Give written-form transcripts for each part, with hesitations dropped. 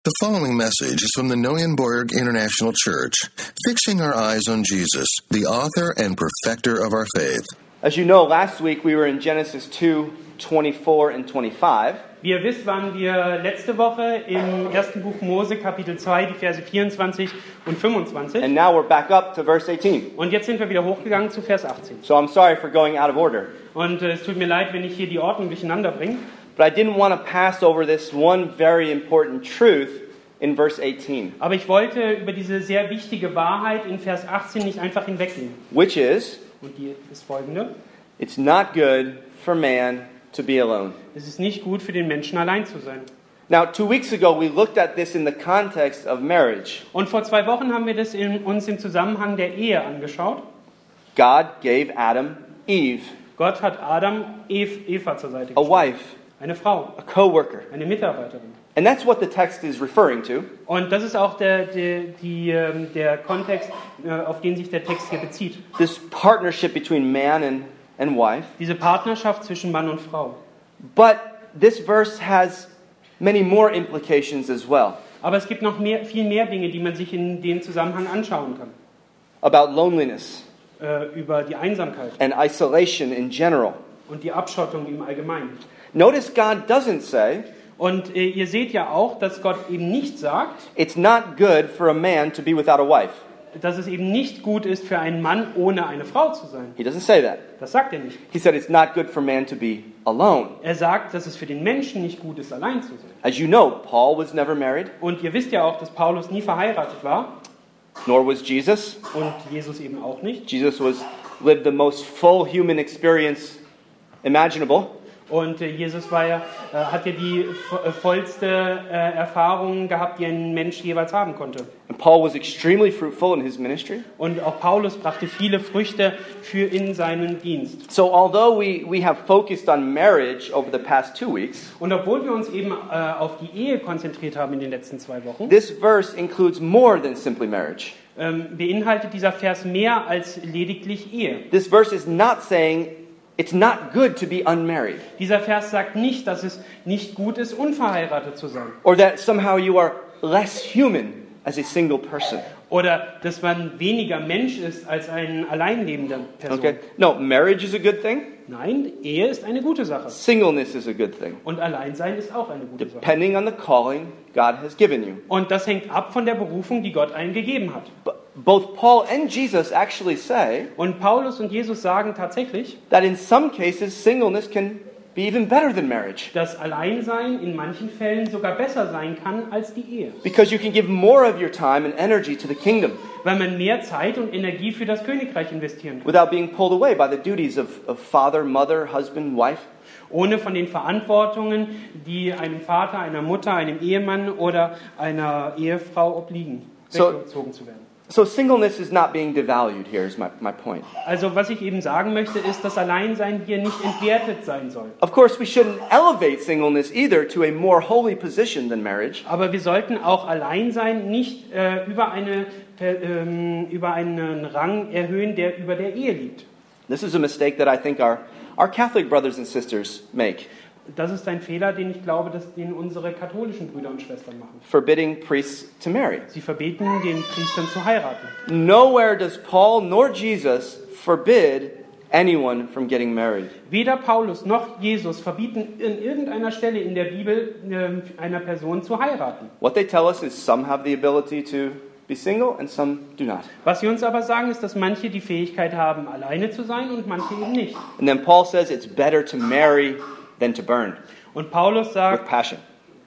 The following message is from the Neuenborg International Church, fixing our eyes on Jesus, the author and perfecter of our faith. As you know, last week we were in Genesis 2, 24 and 25. Wie ihr wisst, waren wir letzte Woche im 1. Buch Mose, Kapitel 2, die Verse 24 und 25. And now we're back up to verse 18. Und jetzt sind wir wieder hochgegangen zu Vers 18. So I'm sorry for going out of order. Und es tut mir leid, wenn ich hier die Ordnung durcheinander bringe. But I didn't want to pass over this one very important truth in verse 18. Aber ich wollte über diese sehr wichtige Wahrheit in Vers 18 nicht einfach hinweggehen. Which is, Und die ist folgende. it's not good for man to be alone. Es ist nicht gut für den Menschen, allein zu sein. Now, 2 weeks ago we looked at this in the context of marriage. Und vor 2 Wochen haben wir das uns im Zusammenhang der Ehe angeschaut. God gave Adam Eve, Gott hat Adam Eva zur Seite a gestellt. wife, Eine Frau, a co-worker. eine Mitarbeiterin. And that's what the text is referring to. Und das ist auch der Kontext, auf den sich der Text hier bezieht. This partnership between man and wife. Diese Partnerschaft zwischen Mann und Frau. But this verse has many more implications as well Aber es gibt noch viel mehr Dinge, die man sich in dem Zusammenhang anschauen kann. about loneliness Über die Einsamkeit and isolation in general. und die Abschottung im Allgemeinen. Notice God doesn't say, Und ihr seht ja auch, dass Gott eben nicht sagt, it's not good for a man to be without a wife. dass es eben nicht gut ist für einen Mann, ohne eine Frau zu sein. He doesn't say that. Das sagt er nicht. He said it's not good for man to be alone. Er sagt, dass es für den Menschen nicht gut ist, allein zu sein. As you know, Paul was never married, Und ihr wisst ja auch, dass Paulus nie verheiratet war nor was Jesus. und Jesus eben auch nicht. Jesus lived the most full human experience imaginable. Und Jesus hat ja die vollste Erfahrung gehabt, die ein Mensch jeweils haben konnte. And Paul was extremely fruitful in his ministry. Und auch Paulus brachte viele Früchte in seinen Dienst. So although we have focused on marriage over the past 2 weeks, Und obwohl wir uns eben auf die Ehe konzentriert haben in den letzten 2 Wochen, this verse includes more than simply marriage. beinhaltet dieser Vers mehr als lediglich Ehe. This verse is not saying it's not good to be unmarried, Dieser Vers sagt nicht, dass es nicht gut ist, unverheiratet zu sein. or that somehow you are less human as a single person. Oder dass man weniger Mensch ist als eine alleinlebende Person. Okay? No, marriage is a good thing. Nein, Ehe ist eine gute Sache. Singleness is a good thing, Und Alleinsein ist auch eine gute Sache. depending on the calling God has given you. Und das hängt ab von der Berufung, die Gott einem gegeben hat. But both Paul and Jesus actually say Und Paulus und Jesus sagen tatsächlich, that in some cases singleness can be even better than marriage, dass Alleinsein in manchen Fällen sogar besser sein kann als die Ehe. because you can give more of your time and energy to the kingdom Weil man mehr Zeit und Energie für das Königreich investieren kann. without being pulled away by the duties of father, mother, husband, wife. Ohne von den Verantwortungen, die einem Vater, einer Mutter, einem Ehemann oder einer Ehefrau obliegen, So- weggezogen zu werden. So singleness is not being devalued here is my point. Also was ich eben sagen möchte, ist, dass Alleinsein hier nicht entwertet sein soll. Of course, we shouldn't elevate singleness either to a more holy position than marriage. Aber wir sollten auch Alleinsein nicht über einen Rang erhöhen, der über der Ehe liegt. This is a mistake that I think our Catholic brothers and sisters make, Das ist ein Fehler, den unsere katholischen Brüder und Schwestern machen. forbidding priests to marry. Sie verbieten den Priestern zu heiraten. Nowhere does Paul nor Jesus forbid anyone from getting married. Weder Paulus noch Jesus verbieten in irgendeiner Stelle in der Bibel einer Person zu heiraten. What they tell us is some have the ability to be single and some do not. Was sie uns aber sagen, ist, dass manche die Fähigkeit haben, alleine zu sein und manche eben nicht. And then Paul says it's better to marry than to burn Und Paulus with sagt, passion.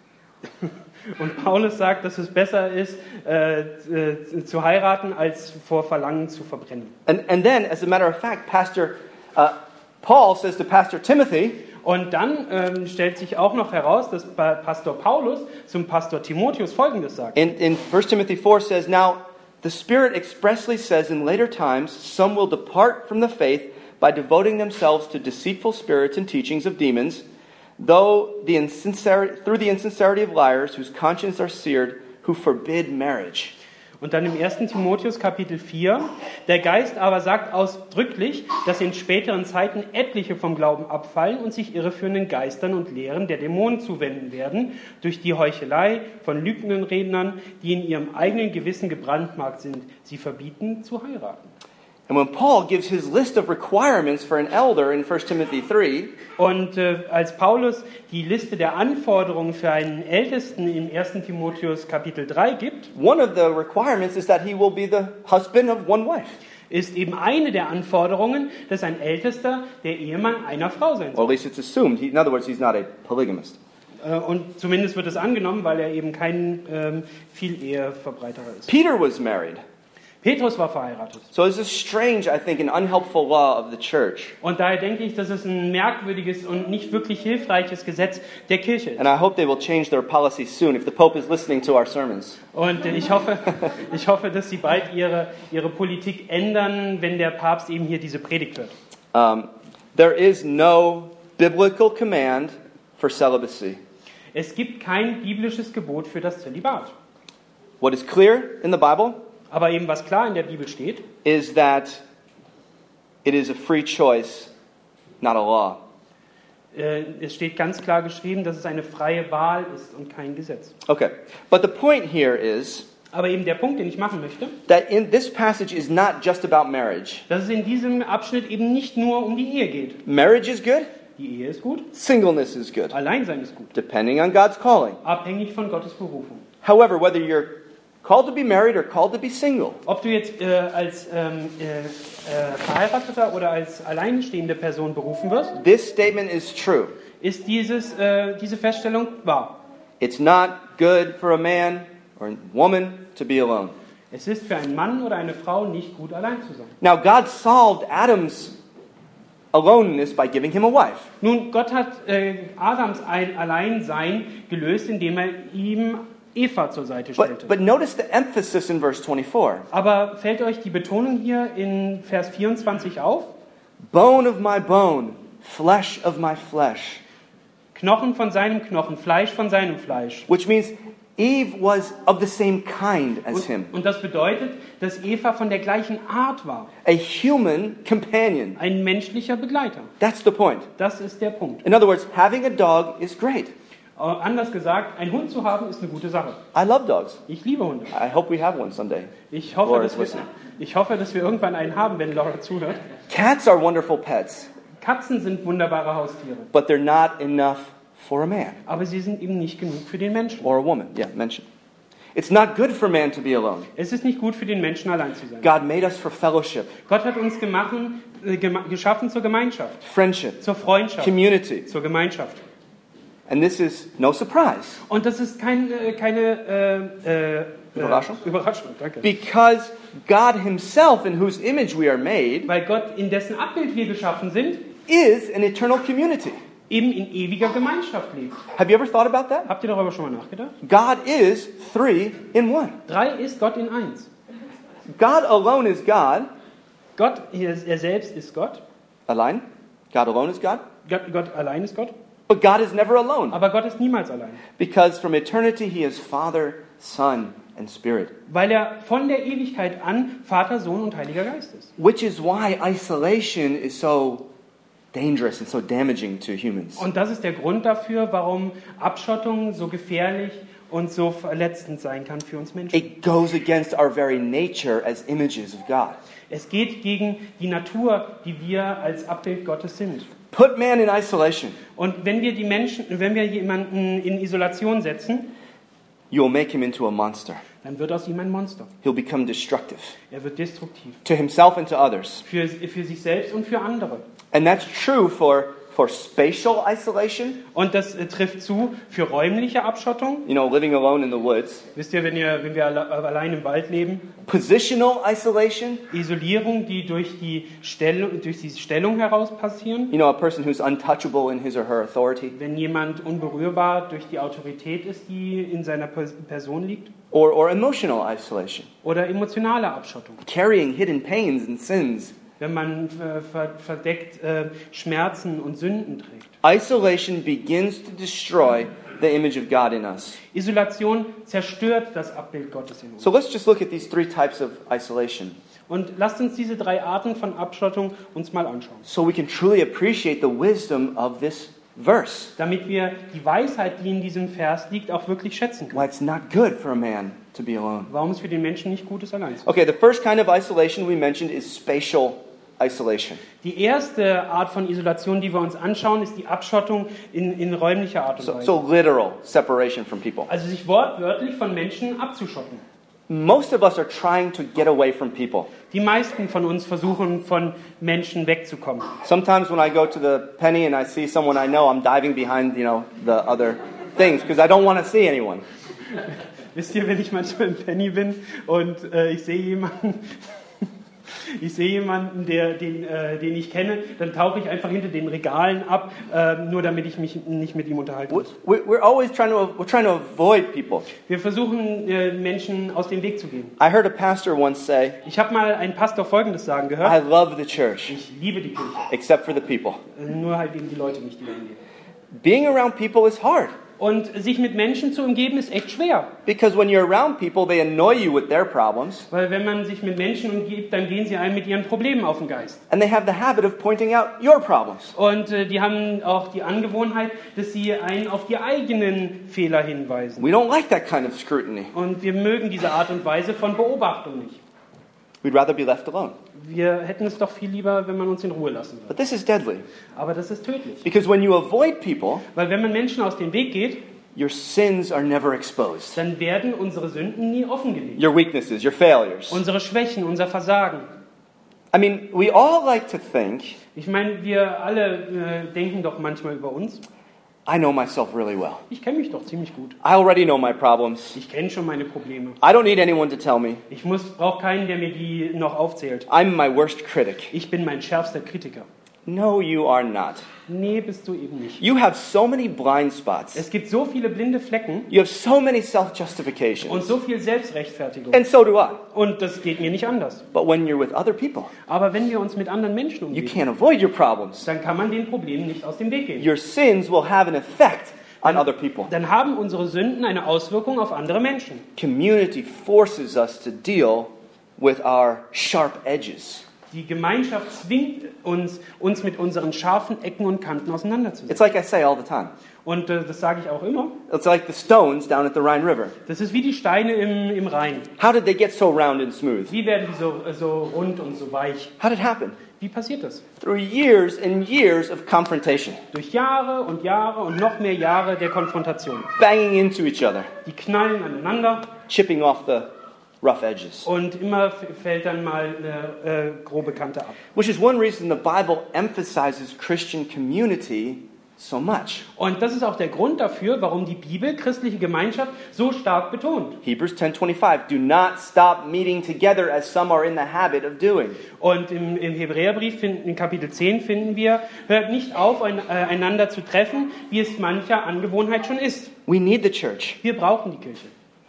dass es besser ist, zu heiraten, als vor Verlangen zu verbrennen. And then, as a matter of fact, Paul says to Pastor Timothy, Und dann stellt sich auch noch heraus, dass Pastor Paulus zum Pastor Timotheus Folgendes sagt. in 1 Timothy 4 says, now the Spirit expressly says in later times, some will depart from the faith by devoting themselves to deceitful spirits and teachings of demons, through the insincerity of liars whose consciences are seared, who forbid marriage. Und dann im 1. Timotheus Kapitel 4, der Geist aber sagt ausdrücklich, dass in späteren Zeiten etliche vom Glauben abfallen und sich irreführenden Geistern und Lehren der Dämonen zuwenden werden, durch die Heuchelei von lügenden Rednern, die in ihrem eigenen Gewissen gebrandmarkt sind. Sie verbieten zu heiraten. And when Paul gives his list of requirements for an elder in 1 Timothy 3, Und als Paulus die Liste der Anforderungen für einen Ältesten im 1. Timotheus Kapitel 3 gibt, one of the requirements is that he will be the husband of one wife. ist eben eine der Anforderungen, dass ein Ältester der Ehemann einer Frau sein Or soll. at least it's assumed. In other words, he's not a polygamist. Und zumindest wird es angenommen, weil er eben kein Vieleheverbreiterer ist. Peter was married. Petrus war verheiratet. So this is strange, I think, an unhelpful law of the church. Und daher denke ich, dass es ein merkwürdiges und nicht wirklich hilfreiches Gesetz der Kirche ist. And I hope they will change their policy soon if the Pope is listening to our sermons. Und ich hoffe, dass sie bald ihre Politik ändern, wenn der Papst eben hier diese Predigt hört. There is no biblical command for celibacy. Es gibt kein biblisches Gebot für das Zölibat. What is clear in the Bible Aber eben was klar in der Bibel steht, is that it is a free choice, not a law. es steht ganz klar geschrieben, dass es eine freie Wahl ist und kein Gesetz. Okay, but the point here is Aber eben der Punkt, den ich machen möchte, that in this passage is not just about marriage. dass es in diesem Abschnitt eben nicht nur um die Ehe geht. Marriage is good, Die Ehe ist gut, singleness is good, Alleinsein ist gut, depending on God's calling. abhängig von Gottes Berufung. However, whether you're called to be married or called to be single, Ob du jetzt als Verheirateter oder als alleinstehende Person berufen wirst, this statement is true. ist diese Feststellung wahr. It's not good for a man or a woman to be alone. Es ist für einen Mann oder eine Frau nicht gut, allein zu sein. Now, God solved Adam's aloneness by giving him a wife. Nun, Gott hat Adams Alleinsein gelöst, indem er ihm Eva zur Seite stellte. But notice the emphasis in verse 24. Aber fällt euch die Betonung hier in Vers 24 auf? Bone of my bone, flesh of my flesh. Knochen von seinem Knochen, Fleisch von seinem Fleisch. Which means Eve was of the same kind as him. Und das bedeutet, dass Eva von der gleichen Art war. A human companion. Ein menschlicher Begleiter. That's the point. Das ist der Punkt. In other words, having a dog is great. Anders gesagt, ein Hund zu haben ist eine gute Sache. I love dogs. Ich liebe Hunde. I hope we have one someday. Ich hoffe, Laura's dass wir irgendwann einen haben, wenn Laura zuhört. Cats are wonderful pets, Katzen sind wunderbare Haustiere. but they're not enough for a man Aber sie sind eben nicht genug für den Menschen. or a woman. Yeah, mention. It's not good for man to be alone. Es ist nicht gut für den Menschen, allein zu sein. God made us for fellowship, Gott hat uns geschaffen zur Gemeinschaft, friendship, zur Freundschaft, community. zur Gemeinschaft. And this is no surprise Und das ist keine Überraschung? Überraschung, danke. because God himself, in whose image we are made, Weil Gott, in dessen Abbild wir geschaffen sind, is an eternal community. eben in ewiger Gemeinschaft lebt. Have you ever thought about that? Habt ihr darüber schon mal nachgedacht? God is 3 in 1. 3 ist Gott in 1. God alone is God. Gott, er selbst ist Gott. Allein. God alone is God. Gott allein ist Gott. But God is never alone Aber Gott ist niemals allein. because from eternity he is Father, Son, and Spirit. Weil er von der Ewigkeit an Vater, Sohn und Heiliger Geist ist. Which is why isolation is so dangerous and so damaging to humans. Und das ist der Grund dafür, warum Abschottung so gefährlich und so verletzend sein kann für uns Menschen. It goes against our very nature as images of God. Es geht gegen die Natur, die wir als Abbild Gottes sind. Put man in isolation, Und wenn wir jemanden in Isolation setzen, you will make him into a monster. dann wird aus ihm ein Monster. He'll become destructive Er wird destruktiv. to himself and to others. Für sich selbst und für andere. And that's true for spatial isolation, Und das trifft zu für räumliche Abschottung. living alone in the woods. Wisst ihr, wenn wir allein im Wald leben, Positional isolation, Isolierung, die durch die Stellung heraus passieren. a person who's untouchable in his or her authority. Wenn jemand unberührbar durch die Autorität ist, die in seiner Person liegt. Or emotional isolation, Oder emotionale Abschottung. carrying hidden pains and sins. Wenn man verdeckt Schmerzen und Sünden trägt. Isolation begins to destroy the image of God in us. Isolation zerstört das Abbild Gottes in uns. So let's just look at these three types of isolation Und lasst uns diese 3 Arten von Abschottung uns mal anschauen. so we can truly appreciate the wisdom of this verse. Damit wir die Weisheit, die in diesem Vers liegt, auch wirklich schätzen können. Why it's not good for a man to be alone. Warum es für den Menschen nicht gut ist, allein zu sein. Okay, the first kind of isolation we mentioned is spatial isolation. Die erste Art von Isolation, die wir uns anschauen, ist die Abschottung in räumlicher Art und Weise. So literal separation from people. Also sich wortwörtlich von Menschen abzuschotten. Most of us are trying to get away from people. Die meisten von uns versuchen, von Menschen wegzukommen. Sometimes when I go to the penny and I see someone I know, I'm diving behind, the other things because I don't want to see anyone. Wisst ihr, wenn ich manchmal im Penny bin und ich sehe jemanden, den ich kenne, dann tauche ich einfach hinter den Regalen ab, nur damit ich mich nicht mit ihm unterhalten muss. We're always trying to avoid people. Wir versuchen, Menschen aus dem Weg zu gehen. I heard a pastor once say, Ich habe mal einen Pastor Folgendes sagen I gehört. love the church, Ich liebe die Kirche, except for the people. nur halt eben die Leute nicht, die da hingehen. Being around people is hard Und sich mit Menschen zu umgeben, ist echt schwer. because when you're around people, they annoy you with their problems Weil wenn man sich mit Menschen umgibt, dann gehen sie einem mit ihren Problemen auf den Geist. and they have the habit of pointing out your problems. Und die haben auch die Angewohnheit, dass sie einen auf die eigenen Fehler hinweisen. We don't like that kind of scrutiny. Und wir mögen diese Art und Weise von Beobachtung nicht. We'd rather be left alone. Wir hätten es doch viel lieber, wenn man uns in Ruhe lassen würde. But this is deadly Aber das ist tödlich. because when you avoid people, Weil wenn man Menschen aus dem Weg geht, your sins are never exposed. dann werden unsere Sünden nie offengelegt. Your weaknesses, your failures. Unsere Schwächen, unser Versagen. I mean, we all like to think, Ich meine, wir alle denken doch manchmal über uns. I know myself really well. Ich kenne mich doch ziemlich gut. I already know my problems. Ich kenne schon meine Probleme. I don't need anyone to tell me. Ich brauche keinen, der mir die noch aufzählt. I'm my worst critic. Ich bin mein schärfster Kritiker. No, you are not. Nee, bist du eben nicht. You have so many blind spots. Es gibt so viele blinde Flecken You have so many und self-justifications. so viel Selbstrechtfertigung. And so do I. Und das geht mir nicht anders. But when you're with other people, Aber wenn wir uns mit anderen Menschen you umgeben, can't avoid your problems. dann kann man den Problemen nicht aus dem Weg gehen. Your sins will have an effect on other people. Dann haben unsere Sünden eine Auswirkung auf andere Menschen. Community forces us to deal with our sharp edges. Die Gemeinschaft zwingt uns mit unseren scharfen Ecken und Kanten auseinanderzusetzen. It's like I say all the time. Und das sage ich auch immer. It's like the stones down at the Rhine River. Das ist wie die Steine im Rhein. How did they get so round and smooth? Wie werden die so rund und so weich? How did it happen? Wie passiert das? Through years and years of confrontation, Durch Jahre und noch mehr Jahre der Konfrontation. banging into each other, Die knallen aneinander chipping off the rough edges. und immer fällt dann mal eine grobe Kante ab. Which is one reason the Bible emphasizes Christian community so much. Und das ist auch der Grund dafür, warum die Bibel christliche Gemeinschaft so stark betont. Hebrews 10:25, do not stop meeting together as some are in the habit of doing. Und im Hebräerbrief, in Kapitel 10, finden wir, hört nicht auf, einander zu treffen, wie es mancher Angewohnheit schon ist. We need the church. Wir brauchen die Kirche.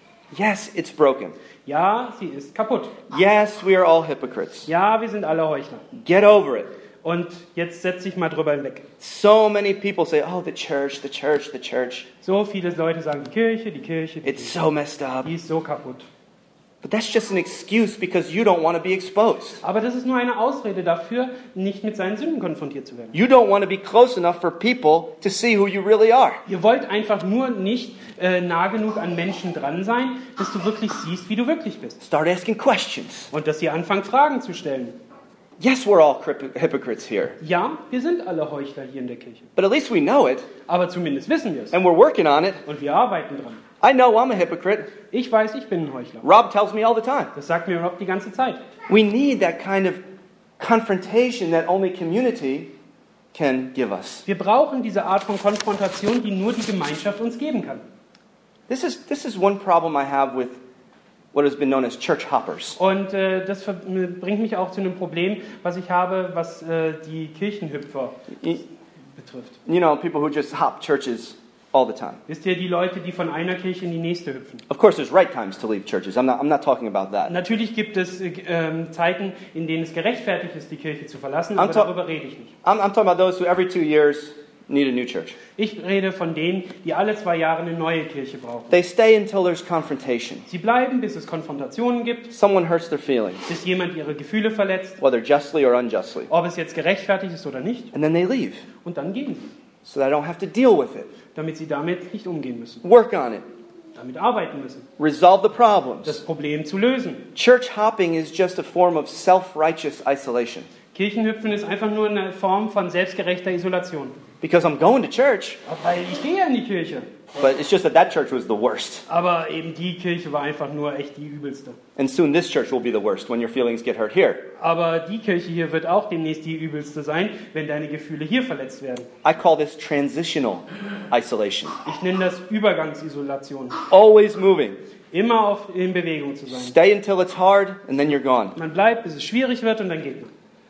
Yes, it's broken. Ja, sie ist kaputt. Yes, we are all hypocrites. Ja, wir sind alle Heuchler. Get over it. Und jetzt setz dich mal drüber hinweg. So many people say, oh, the church, the church, the church. So viele Leute sagen, die Kirche, die Kirche, die It's Kirche. so messed up. Die ist so kaputt. But that's just an excuse because you don't want to be exposed. Aber das ist nur eine Ausrede dafür, nicht mit seinen Sünden konfrontiert zu werden. You don't want to be close enough for people to see who you really are. Ihr wollt einfach nur nicht nah genug an Menschen dran sein, dass du wirklich siehst, wie du wirklich bist. Start asking questions. Und dass ihr anfangt, Fragen zu stellen. Yes, we're all hypocrites here. Ja, wir sind alle Heuchler hier in der Kirche. But at least we know it, Aber zumindest wissen wir es. and we're working on it. Und wir arbeiten dran. I know I'm a hypocrite. Ich weiß, ich bin ein Heuchler. Rob tells me all the time. Das sagt mir Rob die ganze Zeit. We need that kind of confrontation that only community can give us. Wir brauchen diese Art von Konfrontation, die nur die Gemeinschaft uns geben kann. This is one problem I have with what has been known as church hoppers. Und das bringt mich auch zu einem Problem, was ich habe, was die Kirchenhüpfer betrifft. You know, people who just hop churches all the time. Wisst ihr, die Leute, die von einer Kirche in die nächste hüpfen? Of course, there's right times to leave churches. I'm not talking about that. Natürlich gibt es Zeiten, in denen es gerechtfertigt ist, die Kirche zu verlassen, I'm aber ta- darüber rede ich nicht. I'm talking about those who every 2 years need a new church. Ich rede von denen, die alle 2 Jahre eine neue Kirche brauchen. They stay until there's confrontation. Sie bleiben, bis es Konfrontationen gibt, Someone hurts their feelings, bis jemand ihre Gefühle verletzt, whether justly or unjustly. ob es jetzt gerechtfertigt ist oder nicht, And then they leave, und dann gehen sie, so that I don't have to deal with it. damit sie damit nicht umgehen müssen, Work on it. damit arbeiten müssen, Resolve the problems. das Problem zu lösen. Church hopping is just a form of self-righteous isolation. Kirchenhüpfen ist einfach nur eine Form von selbstgerechter Isolation. Because I'm going to church, Weil ich gehe ja in die Kirche. but it's just that church was the worst. Aber eben die Kirche war einfach nur echt die übelste. And soon this church will be the worst when your feelings get hurt here. Aber die Kirche hier wird auch demnächst die übelste sein, wenn deine Gefühle hier verletzt werden. I call this transitional isolation. Ich nenne das Übergangsisolation. Always moving. Immer in Bewegung zu sein. Stay until it's hard, and then you're gone. Man bleibt, bis es schwierig wird, und dann geht man.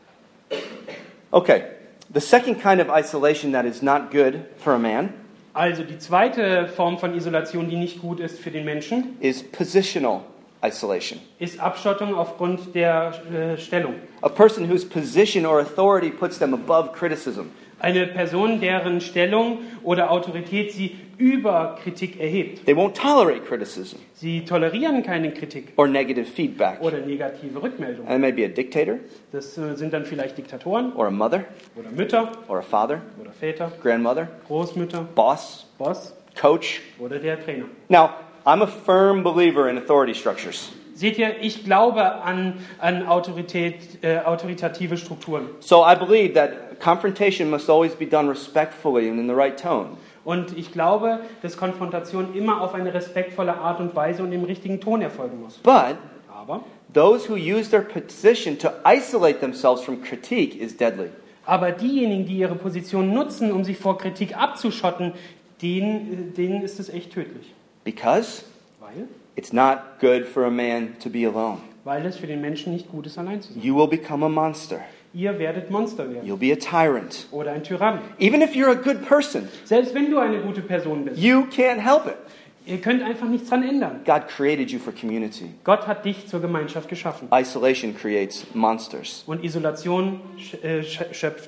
Okay, the second kind of isolation that is not good for a man Also die zweite Form von Isolation, die nicht gut ist für den Menschen, is positional isolation. ist Abschottung aufgrund der Stellung. A person whose position or authority puts them above criticism. Eine Person, deren Stellung oder Autorität sie über Kritik erhebt. They won't tolerate criticism Sie tolerieren keine Kritik or negative feedback. oder negative Rückmeldungen. And it may be a dictator Das sind dann vielleicht Diktatoren or a mother oder Mütter or a father, oder Väter, grandmother, Großmütter, boss, Boss coach. oder der Trainer. Now, I'm a firm believer in authority structures. Seht ihr, ich glaube an autoritative Strukturen. So I believe that confrontation must always be done respectfully and in the right tone. Und ich glaube, dass Konfrontation immer auf eine respektvolle Art und Weise und im richtigen Ton erfolgen muss. But Aber those who use their position to isolate themselves from critique is deadly. diejenigen, die ihre Position nutzen, um sich vor Kritik abzuschotten, denen ist es echt tödlich. Because Weil it's not good for a man to be alone. es für den Menschen nicht gut ist, allein zu sein. You will become a monster. Ihr werdet Monster werden You'll be a tyrant. oder ein Tyrann. Even if you're a good person, Selbst wenn du eine gute Person bist. you can't help it. Ihr könnt einfach nichts dran ändern. God created you for community. Gott hat dich zur Gemeinschaft geschaffen. Isolation creates monsters. Und Isolation schöpft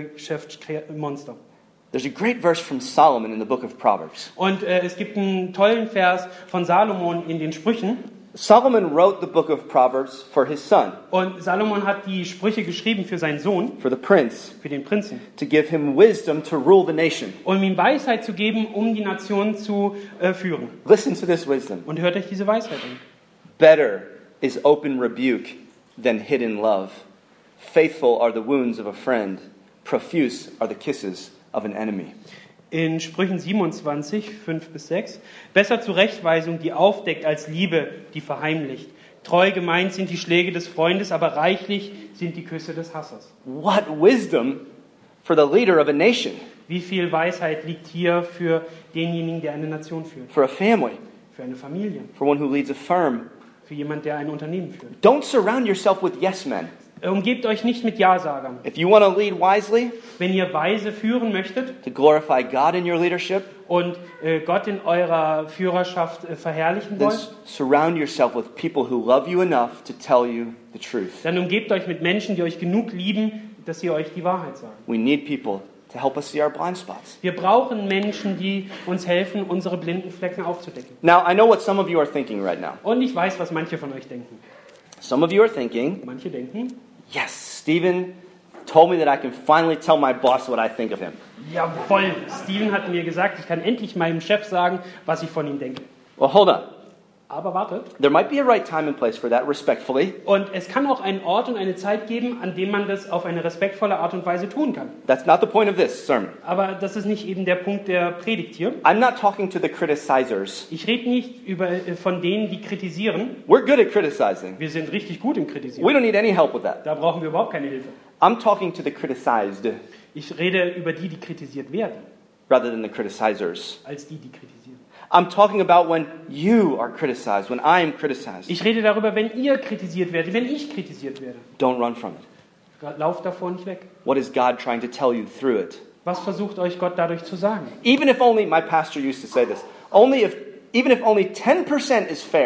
Monster. There's a great verse from Solomon in the book of Proverbs. Und es gibt einen tollen Vers von Salomon in den Sprüchen. Solomon wrote the book of Proverbs for his son, Und Salomon hat die Sprüche geschrieben für seinen Sohn, for the prince, für den Prinzen, to give him wisdom to rule the nation. um ihm Weisheit zu geben, um die Nation zu führen. Listen to this wisdom. Und hört euch diese Weisheit an. Better is open rebuke than hidden love. Faithful are the wounds of a friend. Profuse are the kisses of an enemy. In Sprüchen 27, 5-6. Besser Zurechtweisung, die aufdeckt, als Liebe, die verheimlicht. Treu gemeint sind die Schläge des Freundes, aber reichlich sind die Küsse des Hassers. What wisdom for the leader of a nation, Wie viel Weisheit liegt hier für denjenigen, der eine Nation führt, for a family, für eine Familie, for one who leads a firm. für jemand, der ein Unternehmen führt. Don't surround yourself with yes men. Umgebt euch nicht mit Ja-Sagern. If you want to lead wisely, Wenn ihr weise führen möchtet to glorify God in your leadership, und Gott in eurer Führerschaft verherrlichen then wollt, surround yourself with people who love you enough to tell you the truth. dann umgebt euch mit Menschen, die euch genug lieben, dass sie euch die Wahrheit sagen. We need people to help us see our blind spots. Wir brauchen Menschen, die uns helfen, unsere blinden Flecken aufzudecken. Now, I know what some of you are thinking right now. Und ich weiß, was manche von euch denken. Some of you are thinking, Manche denken, yes, Stephen told me that I can finally tell my boss what I think of him. jawohl, Steven hat mir gesagt, ich kann endlich meinem Chef sagen, was ich von ihm denke. Well, hold on. Aber wartet. There might be a right time and place for that, respectfully. Und es kann auch einen Ort und eine Zeit geben, an dem man das auf eine respektvolle Art und Weise tun kann. That's not the point of this sermon. Aber das ist nicht eben der Punkt der Predigt hier. I'm not talking to the criticizers. Ich rede nicht von denen, die kritisieren. We're good at criticizing. Wir sind richtig gut im We Kritisieren. don't need any help with that. Da brauchen wir überhaupt keine Hilfe. I'm talking to the criticized Ich rede über die, die kritisiert werden, rather than the criticizers. als die, die kritisieren. I'm talking about when you are criticized, when I am criticized. Ich rede darüber, wenn ihr kritisiert werdet, wenn ich kritisiert werde. Don't run from it. Lauft davor nicht weg. What is God trying to tell you through it? Was versucht euch Gott dadurch zu sagen? Even if only, my pastor used to say this, even if only 10% is fair,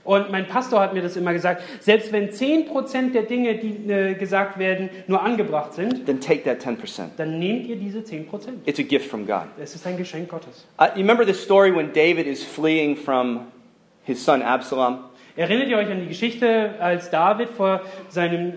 Und mein Pastor hat mir das immer gesagt, selbst wenn 10% der Dinge, die gesagt werden, nur angebracht sind, then take that 10%. dann nehmt ihr diese 10%. It's a gift from God. Es ist ein Geschenk Gottes. You remember the story when David is fleeing from his son Absalom? Erinnert ihr euch an die Geschichte, als David vor seinem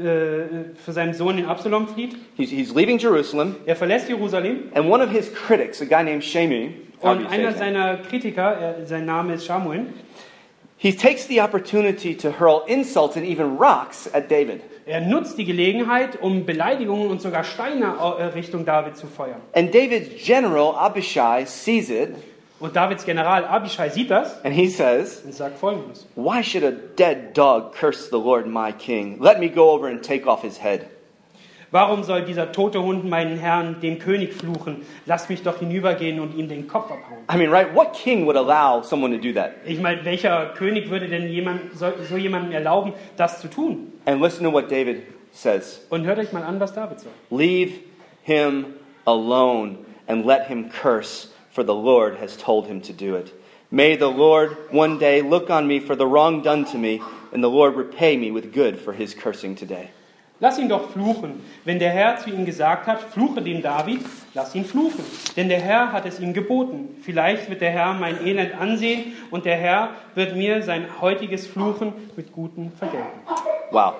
Sohn in Absalom flieht? He's leaving Jerusalem, Er verlässt Jerusalem and one of his critics, a guy named Shimei, und einer seiner Kritiker, sein Name ist Shamuel, he takes the opportunity to hurl insults and even rocks at David. er nutzt die Gelegenheit, um Beleidigungen und sogar Steine Richtung David zu feuern. And David's general, Abishai, sees it, Und Davids General Abishai sieht das and he says, und sagt Folgendes. "Why should a dead dog curse the Lord my king? Let me go over and take off his head." Warum soll dieser tote Hund meinen Herrn, den König, fluchen? Lass mich doch hinübergehen und ihm den Kopf abhauen. I mean, right? What king would allow someone to do that? Ich meine, welcher König würde denn so jemandem erlauben, das zu tun? And listen to what David says. Und hört euch mal an, was David sagt. Leave him alone and let him curse, for the Lord has told him to do it. May the Lord one day look on me for the wrong done to me, and the Lord repay me with good for his cursing today. Lass ihn doch fluchen. Wenn der Herr zu ihm gesagt hat, fluche dem David, lass ihn fluchen. Denn der Herr hat es ihm geboten. Vielleicht wird der Herr mein Elend ansehen und der Herr wird mir sein heutiges Fluchen mit Guten vergelten. Wow.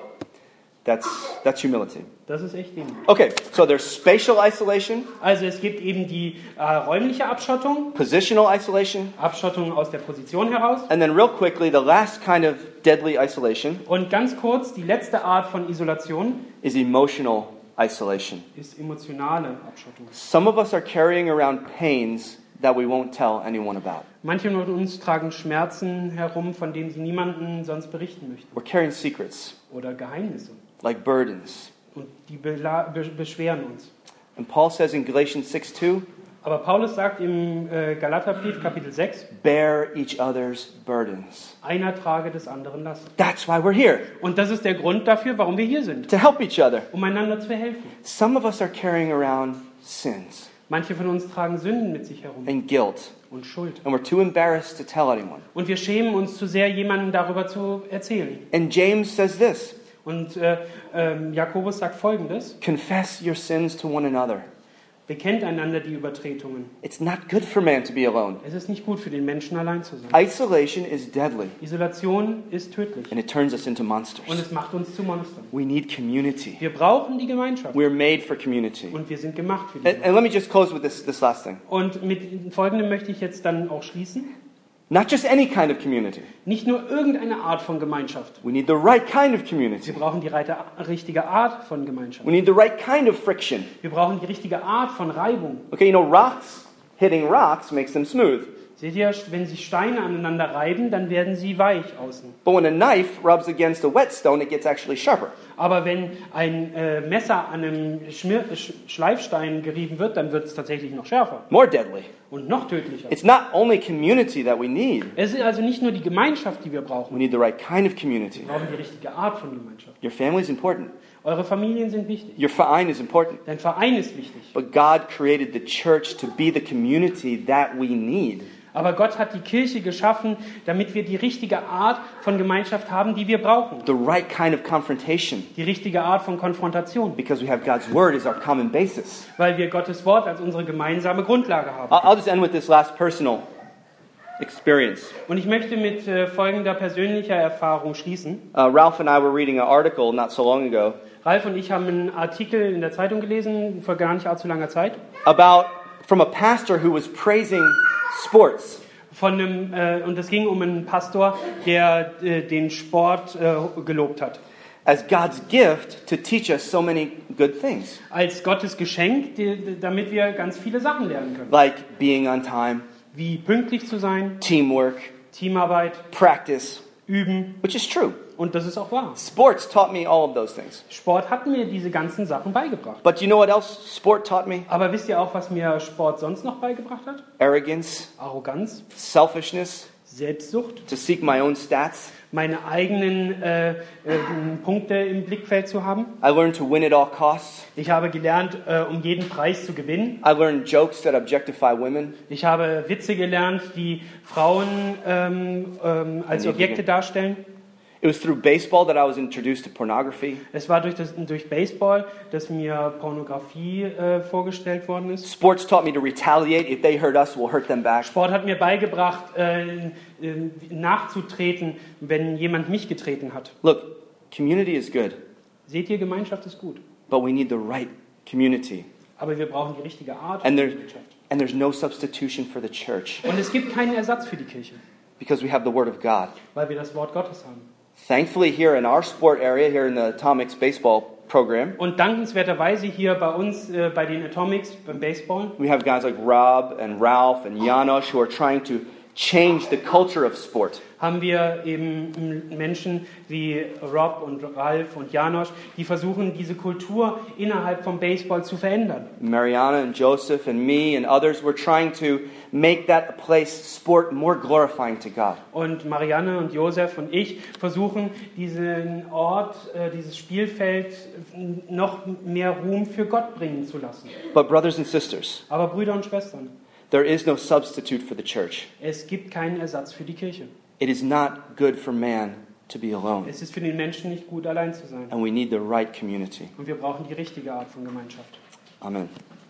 That's humility. Das ist echt Demut. Okay, so there's spatial isolation, Also es gibt eben die räumliche Abschottung, positional isolation, Abschottung aus der Position heraus. and then real quickly, the last kind of deadly isolation Und ganz kurz, die letzte Art von Isolation is emotional isolation. ist emotionale Abschottung. Some of us are carrying around pains that we won't tell anyone about. Manche von uns tragen Schmerzen herum, von denen sie niemandem sonst berichten möchten. We're carrying secrets, Oder Geheimnisse. like burdens. Und die beschweren uns. And Paul says in Galatians 6:2, Aber Paulus sagt im Galaterbrief Kapitel 6, bear each other's burdens. einer trage des anderen Last. That's why we're here, Und das ist der Grund dafür, warum wir hier sind. to help each other. Um einander zu helfen. Some of us are carrying around sins Manche von uns tragen Sünden mit sich herum and guilt, und Schuld. and we're too embarrassed to tell anyone. Und wir schämen uns zu sehr, jemandem darüber zu erzählen. And James says this, Und Jakobus sagt Folgendes. confess your sins to one another. Bekennt einander die Übertretungen. It's not good for man to be alone. Es ist nicht gut für den Menschen, allein zu sein. Isolation is deadly, Isolation ist tödlich. and it turns us into Und monsters. es macht uns zu Monstern. We need community. Wir brauchen die Gemeinschaft. We're made for community. Und wir sind gemacht für die And Gemeinschaft. let me just close with this last thing. Und mit Folgendem möchte ich jetzt dann auch schließen. Not just any kind of community. Nicht nur irgendeine Art von Gemeinschaft. We need the right kind of Wir community. brauchen die richtige Art von Gemeinschaft. We need the right kind of friction. Wir brauchen die richtige Art von Reibung. Okay, rocks, hitting rocks makes them smooth. Seht ihr, wenn sich Steine aneinander reiben, dann werden sie weich außen. But when a knife rubs against a whetstone, it gets actually sharper. Aber wenn ein Messer an einem Schleifstein gerieben wird, dann wird es tatsächlich noch schärfer More deadly. und noch tödlicher. It's not only community that we need. Es ist also nicht nur die Gemeinschaft, die wir We brauchen. need the right kind of community. Wir brauchen die richtige Art von Gemeinschaft. Your family is important. Eure Familien sind wichtig. Your Verein is important. Dein Verein ist wichtig. But God created the church to be the community that we need. Aber Gott hat die Kirche geschaffen, damit wir die richtige Art von Gemeinschaft haben, die wir brauchen. The right kind of confrontation. Die richtige Art von Konfrontation. Because we have God's word as our common basis. Weil wir Gottes Wort als unsere gemeinsame Grundlage haben. I'll just end with this last personal experience. Und ich möchte mit folgender persönlicher Erfahrung schließen. Ralph and I were reading an article not so long ago Ralf und ich haben einen Artikel in der Zeitung gelesen, vor gar nicht allzu langer Zeit, from a pastor who was praising sports. und es ging um einen Pastor, der den Sport gelobt hat. As God's gift to teach us so many good things. Als Gottes Geschenk, damit wir ganz viele Sachen lernen können. Like being on time, Wie pünktlich zu sein, teamwork, Teamarbeit, practice, Üben. which is true. Und das ist auch wahr. Sports taught me all of those things. Sport hat mir diese ganzen Sachen beigebracht. But you know what else sport taught me? Aber wisst ihr auch, was mir Sport sonst noch beigebracht hat? Arrogance, Arroganz, selfishness, Selbstsucht, to seek my own stats. meine eigenen Punkte im Blickfeld zu haben. I learned to win at all costs. Ich habe gelernt, um jeden Preis zu gewinnen. I learned jokes that objectify women. Ich habe Witze gelernt, die Frauen als Objekte darstellen. It was through baseball that I was introduced to pornography. Es war durch Baseball, dass mir Pornografie vorgestellt worden ist. Sports taught me to retaliate. If they hurt us, we'll hurt them back. Sport hat mir beigebracht, nachzutreten, wenn jemand mich getreten hat. Look, community is good, Seht ihr, Gemeinschaft ist gut. but we need the right community. Aber wir brauchen die richtige Art And von there's, Gemeinschaft. and there's no substitution for the church Und es gibt keinen Ersatz für die Kirche, because we have the Word of God. weil wir das Wort Gottes haben. Thankfully, here in our sport area, here in the Atomics baseball program, Und dankenswerterweise hier bei uns, bei den Atomics, beim Baseball, we have guys like Rob and Ralph and Janos who are trying to change the culture of sport. haben wir eben Menschen wie Rob und Ralf und Janosch, die versuchen, diese Kultur innerhalb vom Baseball zu verändern. Mariana and Joseph and me and others, we're trying to make that a place, sport, more glorifying to God. Und Marianne und Josef und ich versuchen, diesen Ort, dieses Spielfeld noch mehr Ruhm für Gott bringen zu lassen. But brothers and sisters, Aber Brüder und Schwestern, there is no substitute for the church. es gibt keinen Ersatz für die Kirche. It is not good for man to be alone. Es ist für den Menschen nicht gut, allein zu sein. And we need the right community. Und wir brauchen die richtige Art von Gemeinschaft. Amen.